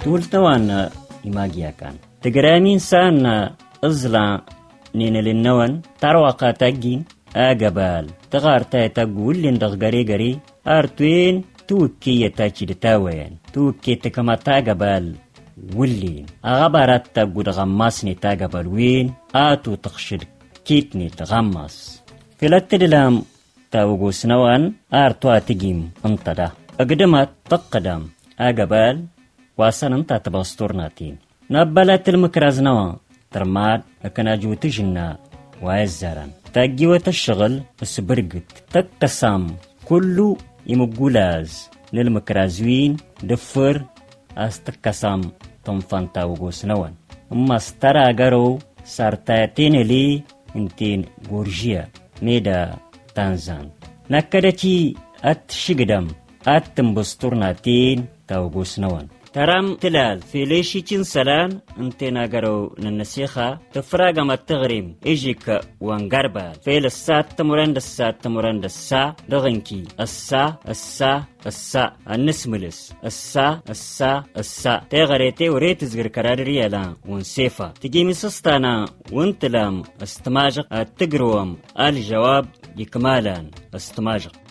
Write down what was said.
تولتوان إماجيا كان تقرامين سان أزلا نين للنوان تروقا تاجين آقبال تغار تاقول لندغ غري أرتوين توكي يتاكي دتاوين توكي تكما تاقبال ولين أغبارات تاقود غماسني تاقبال وين آتو تخشد كيتني تغماس فلاتدلام تاوغوس نوان آرتوا تجيم انتدا أقدمت تقدم آقبال واسن انتا تباستورناتين نبالات المكراز نوان ترماد أكناجو تجنا وازاران تاقيوة الشغل السبرقت تكسام كله يمقولاز للمكرازوين دفر استكسام تنفان تاوغوس نوان اما استرا اغارو سارتاتين لي انتين بورجيا ميدا تانزان نكدتي اتشقدم اتنبستورناتين تاوغوس نوان ترام تلال في ليشي تنسلان انتنا قرو ننسيخة تفراغ ما التغريم ايجيك وانقربال في السات تمرند السا دغنكي السا النسملس السا تغريتي وريت زغر كرار ريالا ونسيفا تجي مسستانا وانتلام استماجق التقروم الجواب يكمالان استماجق